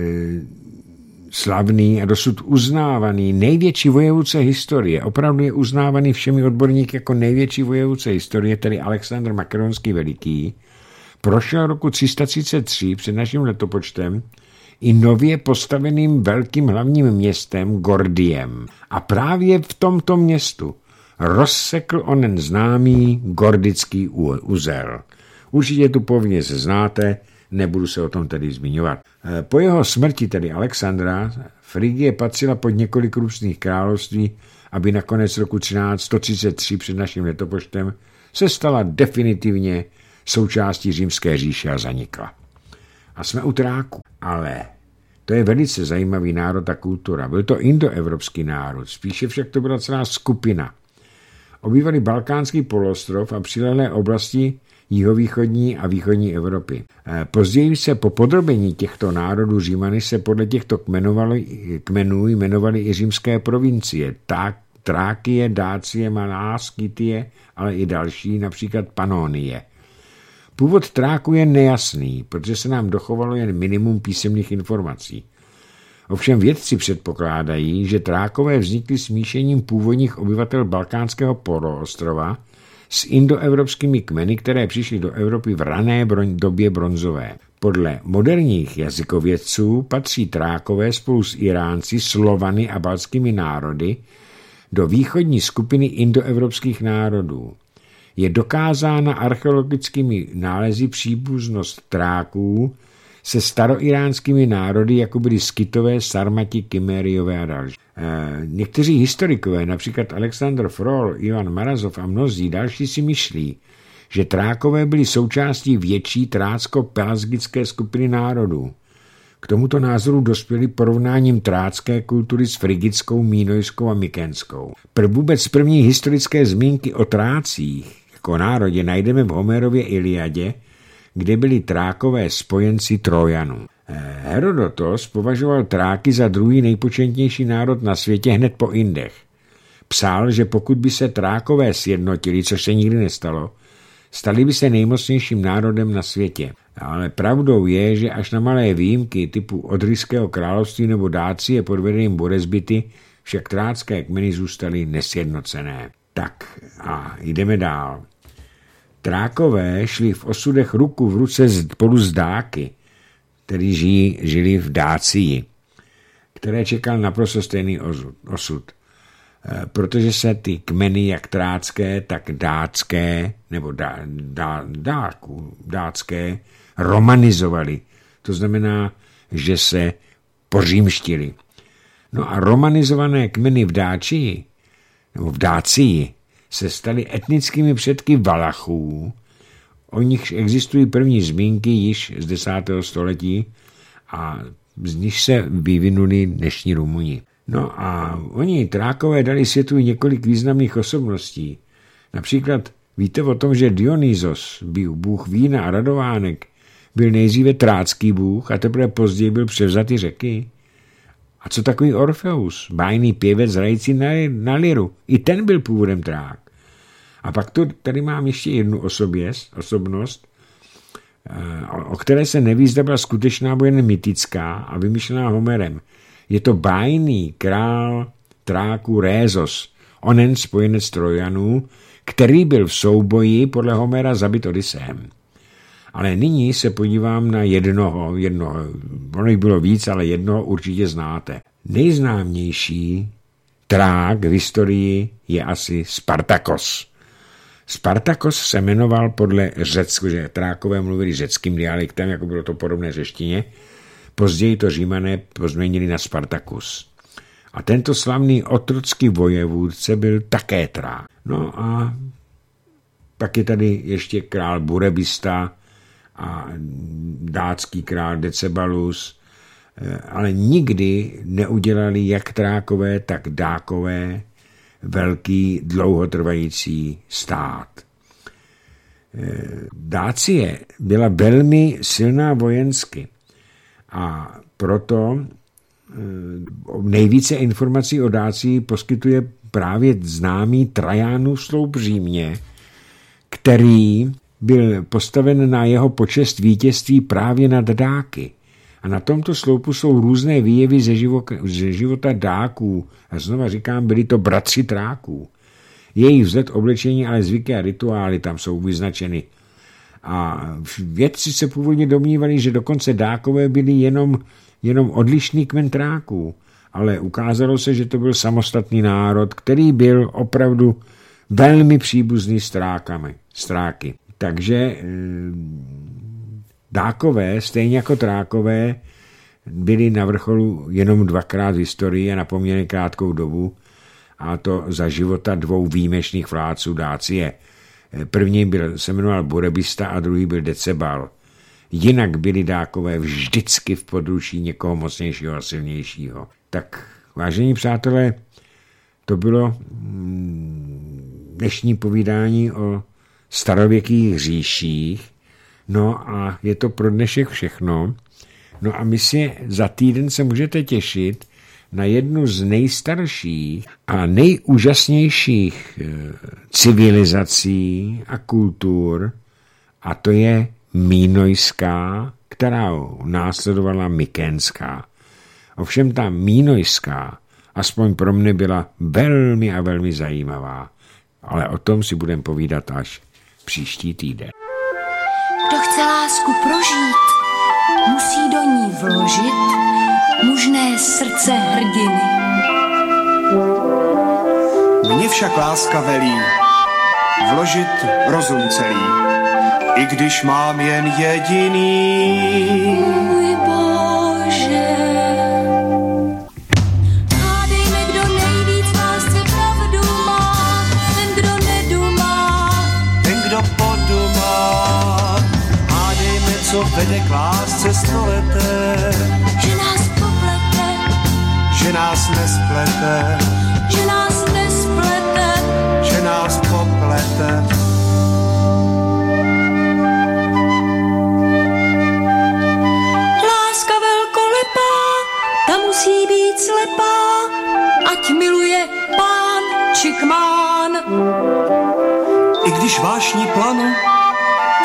slavný a dosud uznávaný největší vojevůdce historie, opravdu je uznávaný všemi odborníky jako největší vojevůdce historie, tedy Alexandr Makedonský veliký, prošel roku 333 před naším letopočtem i nově postaveným velkým hlavním městem Gordiem. A právě v tomto městu rozsekl onen známý gordický uzel. Určitě tu pověst znáte, nebudu se o tom tedy zmiňovat. Po jeho smrti, tedy Alexandra, Frygie patřila pod několik různých království, aby nakonec roku 1333 před naším letopočtem se stala definitivně součástí římské říše a zanikla. A jsme u Tráku. Ale to je velice zajímavý národ a kultura. Byl to indoevropský národ, spíše však to byla celá skupina. Obývali Balkánský poloostrov a přilehlé oblasti jihovýchodní a východní Evropy. Později se po podrobení těchto národů Římany se podle těchto kmenů jmenovaly i římské provincie. Trákie, Dácie, Malá, Skytie, ale i další, například Panonie. Původ Tráku je nejasný, protože se nám dochovalo jen minimum písemných informací. Ovšem vědci předpokládají, že Trákové vznikly smíšením původních obyvatel Balkánského poloostrova s indoevropskými kmeny, které přišly do Evropy v rané době bronzové. Podle moderních jazykovědců patří Trákové spolu s Iránci, Slovany a baltskými národy do východní skupiny indoevropských národů. Je dokázána archeologickými nálezy příbuznost Tráků se staroiránskými národy, jako byly Skytové, Sarmati, Kymériové a další. Někteří historikové, například Alexander Frohl, Ivan Marazov a mnozí další si myslí, že Trákové byli součástí větší trácko-pelazgické skupiny národů. K tomuto názoru dospěli porovnáním trácké kultury s frigickou, mínojskou a mykenskou. Vůbec první historické zmínky o Trácích o národě najdeme v Homerově Iliadě, kde byli Trákové spojenci Trojanů. Herodotos považoval Tráky za druhý nejpočetnější národ na světě hned po Indech. Psal, že pokud by se Trákové sjednotili, což se nikdy nestalo, stali by se nejmocnějším národem na světě. Ale pravdou je, že až na malé výjimky typu Odryského království nebo Dácie pod vedením Boresbyty však trácké kmeny zůstaly nesjednocené. Tak a jdeme dál. Trákové šli v osudech ruku v ruce spolu s Dáky, kteří žili v Dácii, které čekal naprosto stejný osud. Protože se ty kmeny, jak trácké, tak dácké, nebo dácké, romanizovaly. To znamená, že se pořímštili. No a romanizované kmeny v Dácii, nebo v Dácii, se staly etnickými předky Valachů. O nich existují první zmínky již z 10. století a z nich se vyvinuli dnešní Rumuni. No a oni Trákové dali světu několik významných osobností. Například víte o tom, že Dionysos, bůh vína a radovánek, byl nejdříve trácký bůh a teprve později byl převzatý řeky. A co takový Orfeus, bájný pěvec hrající na liru? I ten byl původem Trák. A pak tady mám ještě jednu osobnost, o které se neví, zda byla skutečná nebo jen mytická a vymyšlená Homerem. Je to bájný král Tráků Rézos, onen spojenec Trojanů, který byl v souboji podle Homera zabit Odyseem. Ale nyní se podívám na jednoho, ono jich bylo víc, ale jednoho určitě znáte. Nejznámější Trák v historii je asi Spartakos. Spartakos se jmenoval podle Řecku, že Trákové mluvili řeckým dialektem, jako bylo to podobné řeštině. Později to Římané pozměnili na Spartakus. A tento slavný otrocký vojevůdce byl také Trák. No a pak je tady ještě král Burebista a dácký král Decebalus, ale nikdy neudělali jak Trákové, tak Dákové velký dlouhotrvající stát. Dácie byla velmi silná vojensky a proto nejvíce informací o Dácii poskytuje právě známý Trajanův sloup v Římě, který byl postaven na jeho počest vítězství právě nad Dáky. A na tomto sloupu jsou různé výjevy ze života Dáků. A znova říkám, byli to bratři Tráků. Jejich vzhled, oblečení, ale zvyky a rituály tam jsou vyznačeny. A vědci se původně domnívali, že dokonce Dákové byli jenom odlišný kmen Tráků. Ale ukázalo se, že to byl samostatný národ, který byl opravdu velmi příbuzný s Tráky. Takže Dákové, stejně jako Trákové, byli na vrcholu jenom dvakrát v historii a na poměrně krátkou dobu, a to za života dvou výjimečných vládců Dácie. První se jmenoval Burebista a druhý byl Decebal. Jinak byli Dákové vždycky v područí někoho mocnějšího a silnějšího. Tak, vážení přátelé, to bylo dnešní povídání o starověkých říších. No a je to pro dnešek všechno. No a za týden se můžete těšit na jednu z nejstarších a nejúžasnějších civilizací a kultur, a to je mínojská, která následovala mykénská. Ovšem ta mínojská, aspoň pro mne, byla velmi a velmi zajímavá. Ale o tom si budeme povídat až příští týden. Kdo chce lásku prožít, musí do ní vložit mužné srdce hrdiny. Mně však láska velí vložit rozum celý, i když mám jen jediný. Můj Bože, hádej mi, kdo nejvíc lásce pravdu má, ten, kdo nedumá, ten, kdo podumá. Hádej mi, co vede k lásce stoleté, že nás poplete, že nás nesplete, že nás nesplete, že nás poplete.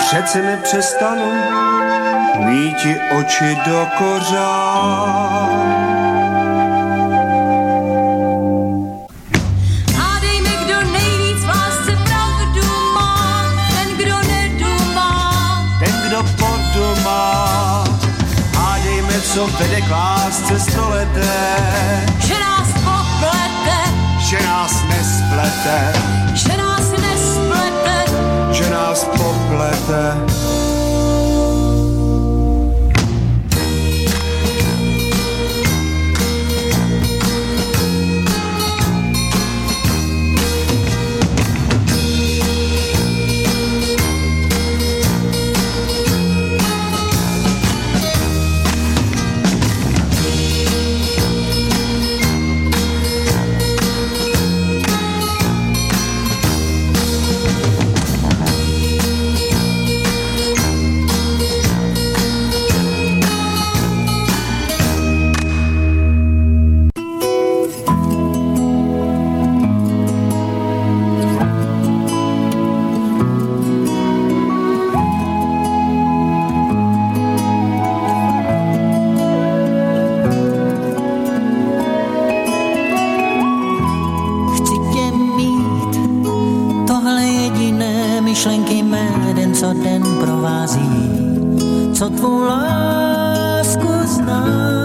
přece nepřestanu míti oči do kořán. Hádejme, kdo nejvíc v lásce pravdu má, ten, kdo nedumá. Ten, kdo podumá, hádejme, co vede k lásce stoleté. Že nás poplete, Že nás nesplete, že nás nesplete. že nás poplete. myšlenky mé den co den provází, co tvou lásku znám.